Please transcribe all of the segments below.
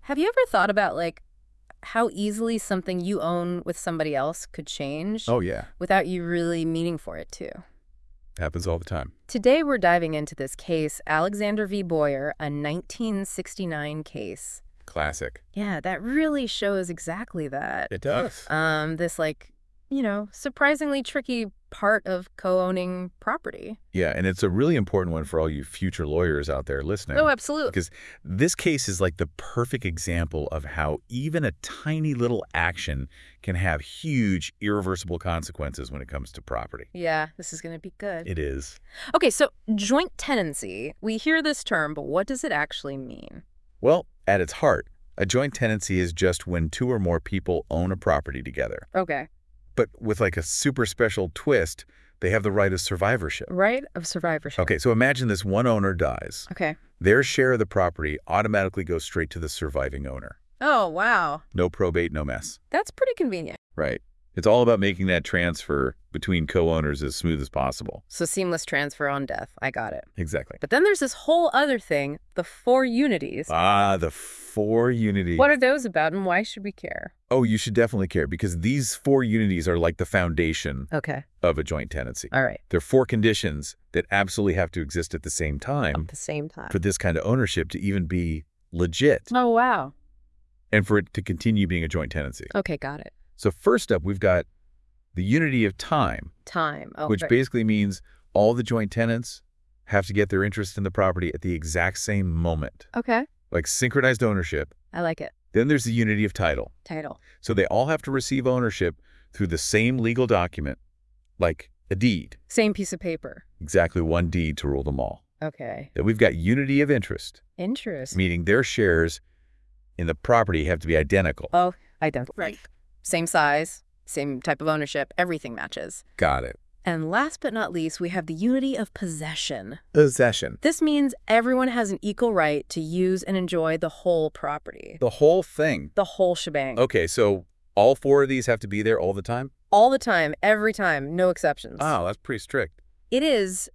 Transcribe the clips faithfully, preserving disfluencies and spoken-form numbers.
Have you ever thought about, like, how easily something you own with somebody else could change Oh, yeah. without you really meaning for it to? Happens all the time. Today, we're diving into this case, Alexander v. Boyer, a nineteen sixty-nine case. Classic. Yeah, that really shows exactly that. It does. Um, this, like, you know, surprisingly tricky part of co-owning property. Yeah, and it's a really important one for all you future lawyers out there listening. Oh, absolutely. Because this case is like the perfect example of how even a tiny little action can have huge, irreversible consequences when it comes to property. Yeah, this is going to be good. It is. Okay, so joint tenancy. We hear this term, but what does it actually mean? Well, at its heart, a joint tenancy is just when two or more people own a property together. Okay. But with like a super special twist, they have the right of survivorship. Right of survivorship. Okay, so imagine this one owner dies. Okay. Their share of the property automatically goes straight to the surviving owner. Oh, wow. No probate, no mess. That's pretty convenient. Right. It's all about making that transfer between co-owners as smooth as possible. So seamless transfer on death. I got it. Exactly. But then there's this whole other thing, the four unities. Ah, the four unity. What are those about, and why should we care? Oh, you should definitely care, because these four unities are like the foundation Okay. of a joint tenancy. All right. They're four conditions that absolutely have to exist at the same time At the same time. for this kind of ownership to even be legit Oh, wow. and for it to continue being a joint tenancy. Okay, got it. So first up, we've got the unity of time, Time. Oh, which right. basically means all the joint tenants have to get their interest in the property at the exact same moment, Okay. like synchronized ownership. I like it. Then there's the unity of title. Title. So they all have to receive ownership through the same legal document, like a deed. Same piece of paper. Exactly one deed to rule them all. Okay. Then we've got unity of interest, Interest. meaning their shares in the property have to be identical. Oh, identical. Right. Same size, same type of ownership, everything matches. Got it. And last but not least, we have the unity of possession. Possession. This means everyone has an equal right to use and enjoy the whole property. The whole thing. The whole shebang. Okay, so all four of these have to be there all the time? All the time, every time, no exceptions. Oh, that's pretty strict. It is,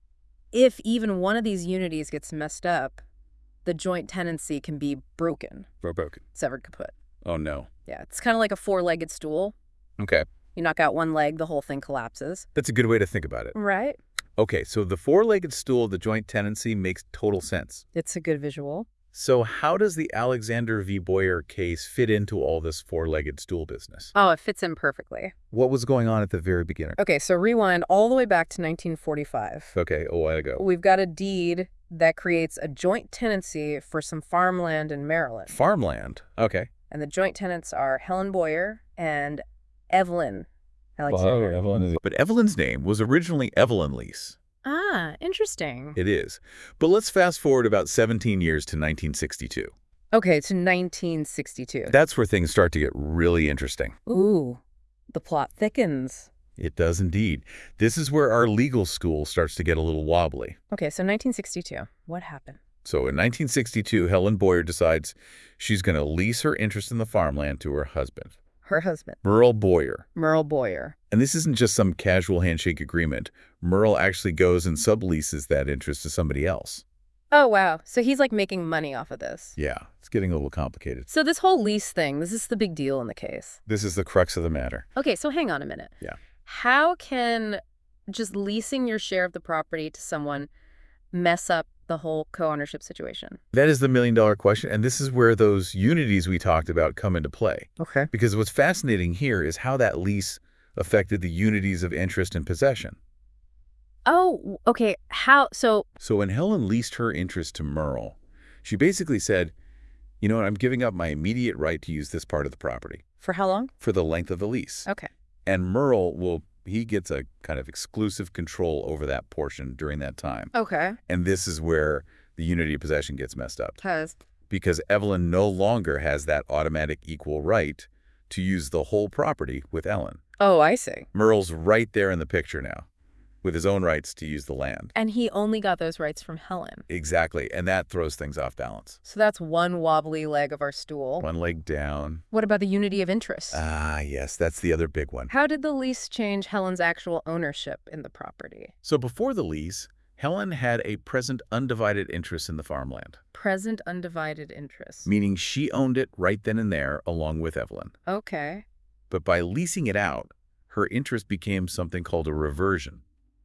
if even one of these unities gets messed up, the joint tenancy can be broken, We're broken. severed kaput. Oh, no. Yeah, it's kind of like a four-legged stool. Okay. You knock out one leg, the whole thing collapses. That's a good way to think about it. Right. Okay, so the four-legged stool of the joint tenancy makes total sense. It's a good visual. So how does the Alexander v. Boyer case fit into all this four-legged stool business? Oh, it fits in perfectly. What was going on at the very beginning? Okay, so rewind all the way back to nineteen forty-five. Okay, a while ago. We've got a deed that creates a joint tenancy for some farmland in Maryland. Farmland. Okay. And the joint tenants are Helen Boyer and Evelyn Alexander. Evelyn is... But Evelyn's name was originally Evelyn Lease. Ah, interesting. It is. But let's fast forward about seventeen years to nineteen sixty-two. Okay, to nineteen sixty-two. That's where things start to get really interesting. Ooh, the plot thickens. It does indeed. This is where our legal school starts to get a little wobbly. Okay, so nineteen sixty-two. What happened? So in nineteen sixty-two, Helen Boyer decides she's going to lease her interest in the farmland to her husband, Her husband, Merle Boyer. Merle Boyer. And this isn't just some casual handshake agreement. Merle actually goes and subleases that interest to somebody else. Oh, wow. So he's like making money off of this. Yeah, it's getting a little complicated. So this whole lease thing, this is the big deal in the case. This is the crux of the matter. Okay, so hang on a minute. Yeah. How can just leasing your share of the property to someone mess up the whole co-ownership situation? That is the million dollar question. And this is where those unities we talked about come into play. Okay. Because what's fascinating here is how that lease affected the unities of interest and possession. Oh, okay. How? So, So when Helen leased her interest to Merle, she basically said, you know what, I'm giving up my immediate right to use this part of the property for how long? for the length of the lease. Okay. And Merle will, he gets a kind of exclusive control over that portion during that time. Okay. And this is where the unity of possession gets messed up. Because? Because Evelyn no longer has that automatic equal right to use the whole property with Ellen. Oh, I see. Merle's right there in the picture now, with his own rights to use the land. And he only got those rights from Helen. Exactly, and that throws things off balance. So that's one wobbly leg of our stool. One leg down. What about the unity of interest? Ah, yes, that's the other big one. How did the lease change Helen's actual ownership in the property? So before the lease, Helen had a present undivided interest in the farmland, Present undivided interest. meaning she owned it right then and there along with Evelyn. Okay. But by leasing it out, her interest became something called a reversion.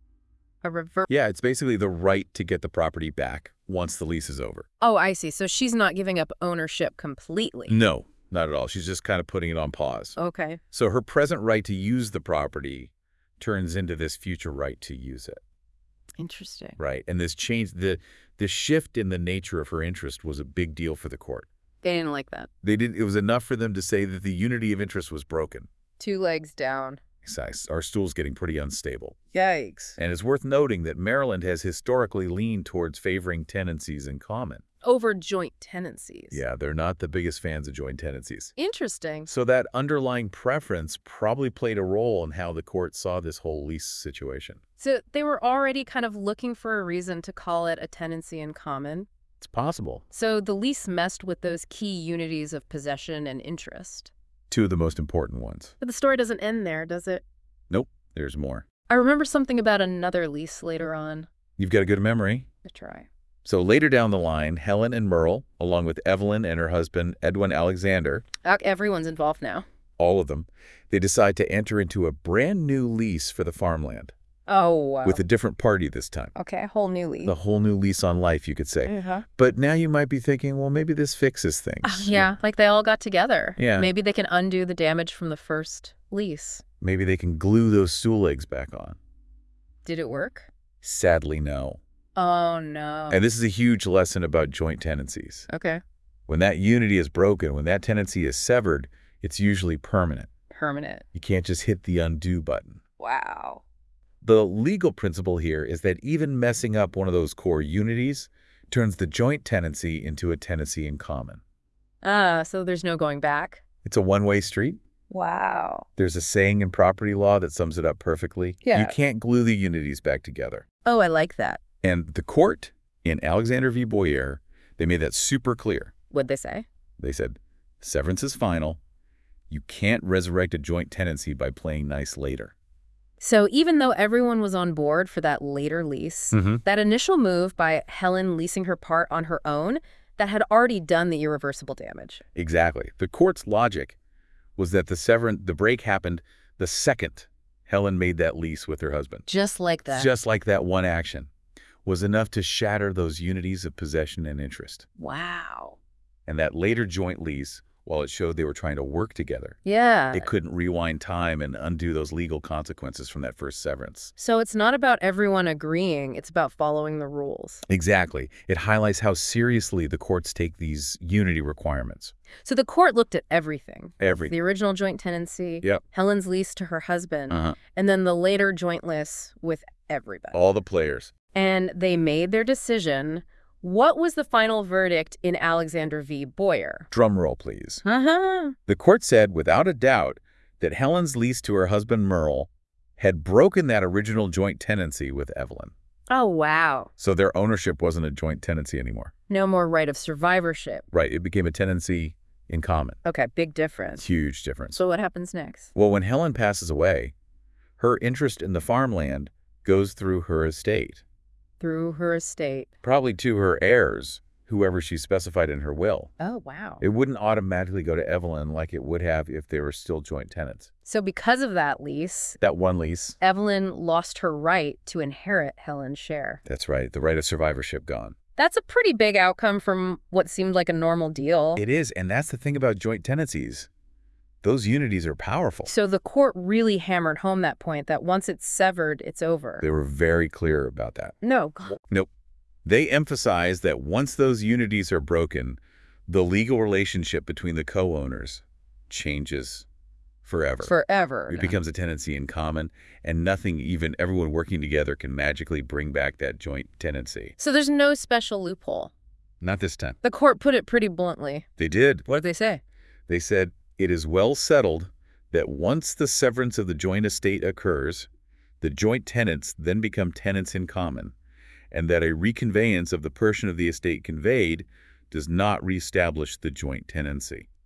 A reverse. Yeah, it's basically the right to get the property back once the lease is over. Oh, I see. So she's not giving up ownership completely. No, not at all. She's just kind of putting it on pause. Okay. So her present right to use the property turns into this future right to use it. Interesting. Right. And this change, the the shift in the nature of her interest was a big deal for the court. They didn't like that. They did. It was enough for them to say that the unity of interest was broken. Two legs down. Our stool's getting pretty unstable. Yikes. And it's worth noting that Maryland has historically leaned towards favoring tenancies in common. Over joint tenancies. Yeah, they're not the biggest fans of joint tenancies. Interesting. So that underlying preference probably played a role in how the court saw this whole lease situation. So they were already kind of looking for a reason to call it a tenancy in common. It's possible. So the lease messed with those key unities of possession and interest. Two of the most important ones. But the story doesn't end there, does it? Nope, there's more. I remember something about another lease later on. You've got a good memory. I try. So later down the line, Helen and Merle, along with Evelyn and her husband, Edwin Alexander, Everyone's involved now. all of them, they decide to enter into a brand new lease for the farmland. Oh, wow. With a different party this time. Okay, whole new lease. The whole new lease on life, you could say. Uh-huh. But now you might be thinking, well, maybe this fixes things. Uh, yeah, like they all got together. Yeah. Maybe they can undo the damage from the first lease. Maybe they can glue those stool legs back on. Did it work? Sadly, no. Oh, no. And this is a huge lesson about joint tenancies. Okay. When that unity is broken, when that tenancy is severed, it's usually permanent. Permanent. You can't just hit the undo button. Wow. The legal principle here is that even messing up one of those core unities turns the joint tenancy into a tenancy in common. Ah, so there's no going back? It's a one-way street. Wow. There's a saying in property law that sums it up perfectly. Yeah. You can't glue the unities back together. Oh, I like that. And the court in Alexander v. Boyer, they made that super clear. What'd they say? They said, severance is final. You can't resurrect a joint tenancy by playing nice later. So even though everyone was on board for that later lease, Mm-hmm. that initial move by Helen leasing her part on her own, that had already done the irreversible damage. Exactly. The court's logic was that the severance, the break happened the second Helen made that lease with her husband. Just like that. Just like that one action was enough to shatter those unities of possession and interest. Wow. And that later joint lease, while it showed they were trying to work together, Yeah. it couldn't rewind time and undo those legal consequences from that first severance. So it's not about everyone agreeing, it's about following the rules. Exactly. It highlights how seriously the courts take these unity requirements. So the court looked at everything. Everything. The original joint tenancy, Yep. Helen's lease to her husband, Uh-huh. and then the later joint lease with everybody. All the players. And they made their decision. What was the final verdict in Alexander v. Boyer? Drum roll, please. Uh-huh. The court said, without a doubt, that Helen's lease to her husband Merle had broken that original joint tenancy with Evelyn. Oh, wow. So their ownership wasn't a joint tenancy anymore. No more right of survivorship. Right. It became a tenancy in common. Okay, big difference. Huge difference. So what happens next? Well, when Helen passes away, her interest in the farmland goes through her estate, Through her estate. probably to her heirs, whoever she specified in her will. Oh, wow. It wouldn't automatically go to Evelyn like it would have if they were still joint tenants. So because of that lease, That one lease, Evelyn lost her right to inherit Helen's share. that's right, the right of survivorship gone. That's a pretty big outcome from what seemed like a normal deal. It is, and that's the thing about joint tenancies. Those unities are powerful. So the court really hammered home that point that once it's severed, it's over. They were very clear about that. No. God. Nope. They emphasize that once those unities are broken, the legal relationship between the co-owners changes forever. Forever. It becomes a tenancy in common, and nothing, even everyone working together, can magically bring back that joint tenancy. So there's no special loophole. Not this time. The court put it pretty bluntly. They did. What did they say? They said, it is well settled that once the severance of the joint estate occurs, the joint tenants then become tenants in common, and that a reconveyance of the portion of the estate conveyed does not reestablish the joint tenancy.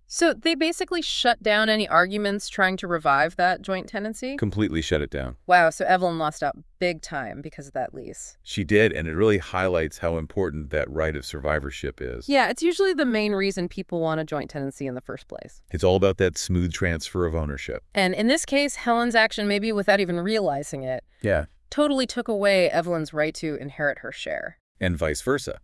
So they basically shut down any arguments trying to revive that joint tenancy? Completely shut it down. Wow, so Evelyn lost out big time because of that lease. She did, and it really highlights how important that right of survivorship is. Yeah, it's usually the main reason people want a joint tenancy in the first place. It's all about that smooth transfer of ownership. And in this case, Helen's action, maybe without even realizing it, Yeah. totally took away Evelyn's right to inherit her share. And vice versa.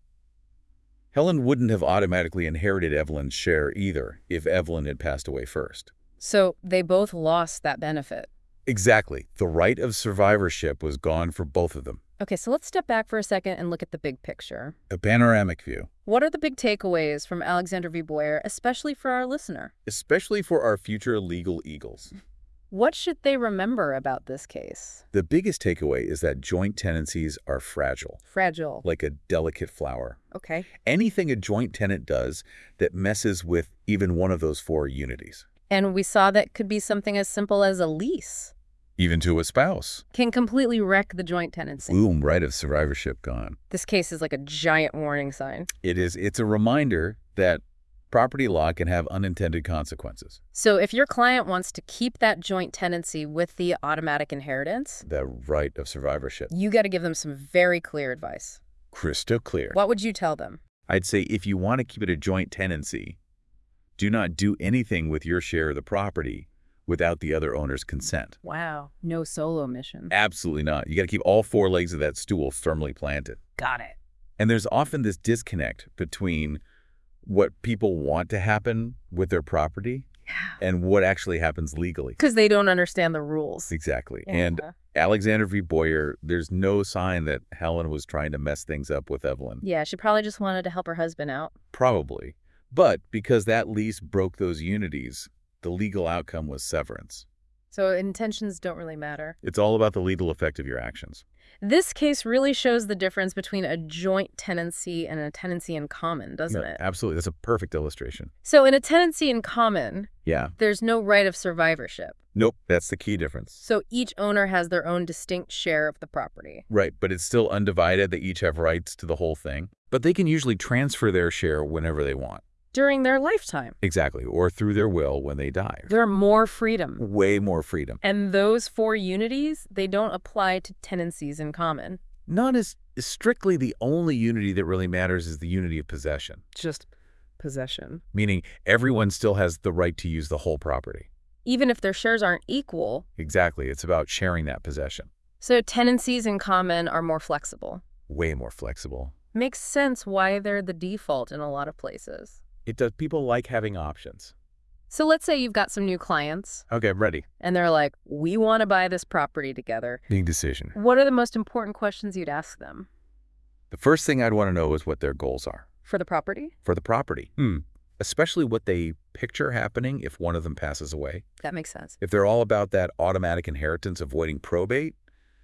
Helen wouldn't have automatically inherited Evelyn's share either if Evelyn had passed away first. So they both lost that benefit. Exactly. The right of survivorship was gone for both of them. Okay, so let's step back for a second and look at the big picture. A panoramic view. What are the big takeaways from Alexander v. Boyer, especially for our listener? Especially for our future legal eagles. What should they remember about this case? The biggest takeaway is that joint tenancies are fragile, Fragile. like a delicate flower. Okay. Anything a joint tenant does that messes with even one of those four unities, And we saw that could be something as simple as a lease. even to a spouse, Can completely wreck the joint tenancy. boom, right of survivorship gone. This case is like a giant warning sign. It is, it's a reminder that property law can have unintended consequences. So if your client wants to keep that joint tenancy with the automatic inheritance, The right of survivorship. you got to give them some very clear advice. Crystal clear. What would you tell them? I'd say if you want to keep it a joint tenancy, do not do anything with your share of the property without the other owner's consent. Wow. No solo mission. Absolutely not. You got to keep all four legs of that stool firmly planted. Got it. And there's often this disconnect between what people want to happen with their property and what actually happens legally. Because they don't understand the rules. Exactly. And Yeah. Alexander v. Boyer, there's no sign that Helen was trying to mess things up with Evelyn. Yeah, she probably just wanted to help her husband out. Probably. But because that lease broke those unities, the legal outcome was severance. So intentions don't really matter. It's all about the legal effect of your actions. This case really shows the difference between a joint tenancy and a tenancy in common, doesn't Yeah, it? absolutely. That's a perfect illustration. So in a tenancy in common, Yeah. there's no right of survivorship. Nope. That's the key difference. So each owner has their own distinct share of the property. Right, but it's still undivided. They each have rights to the whole thing. But they can usually transfer their share whenever they want. During their lifetime. Exactly. Or through their will when they die. There are more freedom. Way more freedom. And those four unities, they don't apply to tenancies in common. Not as strictly the only unity that really matters is the unity of possession. Just possession. Meaning everyone still has the right to use the whole property. Even if their shares aren't equal. Exactly. It's about sharing that possession. So tenancies in common are more flexible. Way more flexible. Makes sense why they're the default in a lot of places. It does. People like having options. So let's say you've got some new clients Okay, ready. and they're like, we want to buy this property together. Big decision. What are the most important questions you'd ask them? The first thing I'd want to know is what their goals are For the property? for the property. Hmm. Especially what they picture happening if one of them passes away. That makes sense. If they're all about that automatic inheritance avoiding probate,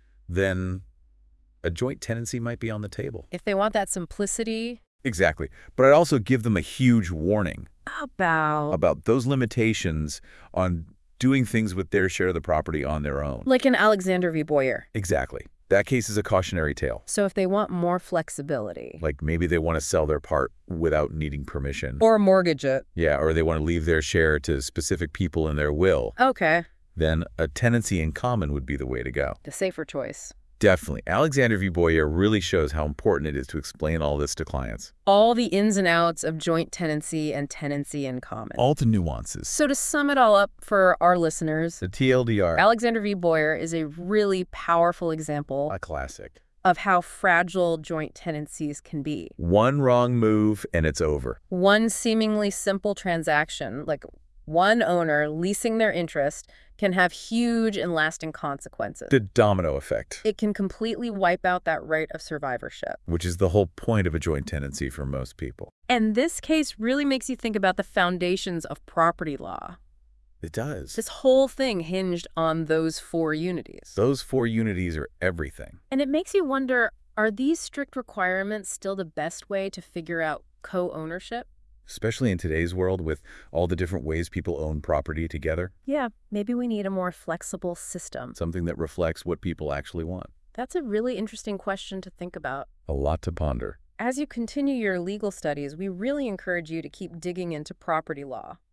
then a joint tenancy might be on the table. If they want that simplicity. Exactly. But I'd also give them a huge warning About? about those limitations on doing things with their share of the property on their own. Like in Alexander v. Boyer. Exactly. That case is a cautionary tale. So if they want more flexibility. Like maybe they want to sell their part without needing permission. Or mortgage it. Yeah, or they want to leave their share to specific people in their will. Okay. Then a tenancy in common would be the way to go. The safer choice. Definitely. Alexander v. Boyer really shows how important it is to explain all this to clients. All the ins and outs of joint tenancy and tenancy in common. All the nuances. So to sum it all up for our listeners, The T L D R. Alexander v. Boyer is a really powerful example A classic. of how fragile joint tenancies can be. One wrong move and it's over. One seemingly simple transaction, like one owner leasing their interest, can have huge and lasting consequences. The domino effect, It can completely wipe out that right of survivorship. which is the whole point of a joint tenancy for most people. And this case really makes you think about the foundations of property law. It does. This whole thing hinged on those four unities. Those four unities are everything. And it makes you wonder, are these strict requirements still the best way to figure out co-ownership? Especially in today's world with all the different ways people own property together. Yeah, maybe we need a more flexible system. Something that reflects what people actually want. That's a really interesting question to think about. A lot to ponder. As you continue your legal studies, we really encourage you to keep digging into property law.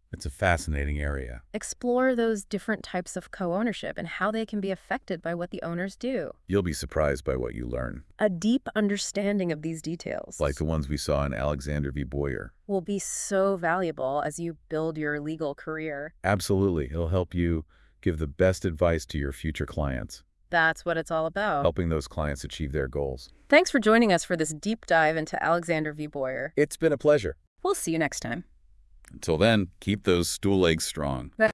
It's a fascinating area. Explore those different types of co-ownership and how they can be affected by what the owners do. You'll be surprised by what you learn, A deep understanding of these details like the ones we saw in Alexander v. Boyer. will be so valuable as you build your legal career. Absolutely. It'll help you give the best advice to your future clients, That's what it's all about. helping those clients achieve their goals. Thanks for joining us for this deep dive into Alexander v. Boyer. It's been a pleasure. We'll see you next time. Until then, keep those stool legs strong.